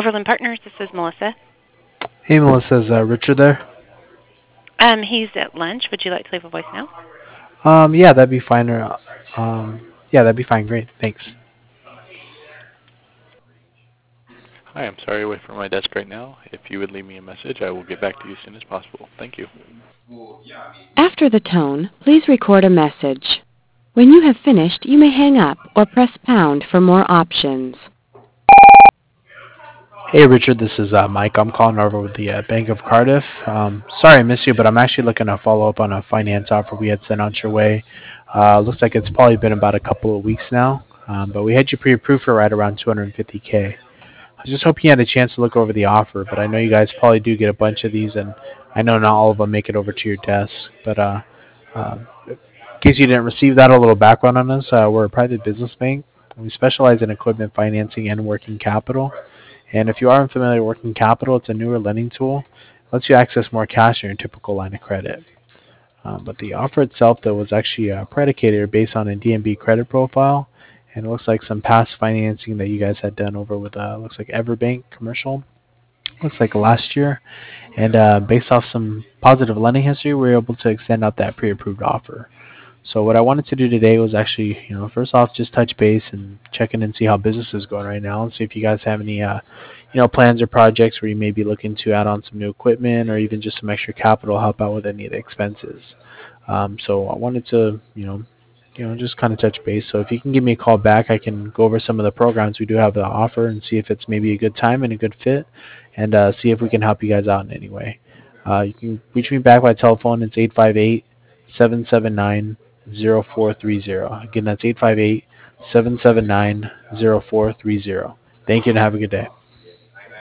Overland Partners, this is Melissa. Hey, Melissa, is Richard there? He's at lunch. Would you like to leave a voicemail? Yeah, that'd be fine. Yeah, that'd be fine. Great, thanks. Hi, I'm sorry away from my desk right now. If you would leave me a message, I will get back to you as soon as possible. Thank you. After the tone, please record a message. When you have finished, you may hang up or press pound for more options. Hey, Richard, this is Mike. I'm calling over with the Bank of Cardiff. Sorry I missed you, but I'm actually looking to follow up on a finance offer we had sent out your way. Looks like it's probably been about a couple of weeks now, but we had you pre-approved for right around 250K. I was just hoping you had a chance to look over the offer, but I know you guys probably do get a bunch of these, and I know not all of them make it over to your desk. But in case you didn't receive that, a little background on us. We're a private business bank. We specialize in equipment financing and working capital. And if you are unfamiliar with working capital, it's a newer lending tool. It lets you access more cash in your typical line of credit. But the offer itself, though, was actually predicated or based on a DNB credit profile. And it looks like some past financing that you guys had done over with, looks like Everbank Commercial, looks like last year. And based off some positive lending history, we were able to extend out that pre-approved offer. So what I wanted to do today was actually, first off, just touch base and check in and see how business is going right now, and see if you guys have any, plans or projects where you may be looking to add on some new equipment or even just some extra capital to help out with any of the expenses. So I wanted to, just kind of touch base. So if you can give me a call back, I can go over some of the programs we do have to offer and see if it's maybe a good time and a good fit, and see if we can help you guys out in any way. You can reach me back by telephone. It's 858-779-0430. Again, that's 858-779-0430. Thank you and have a good day.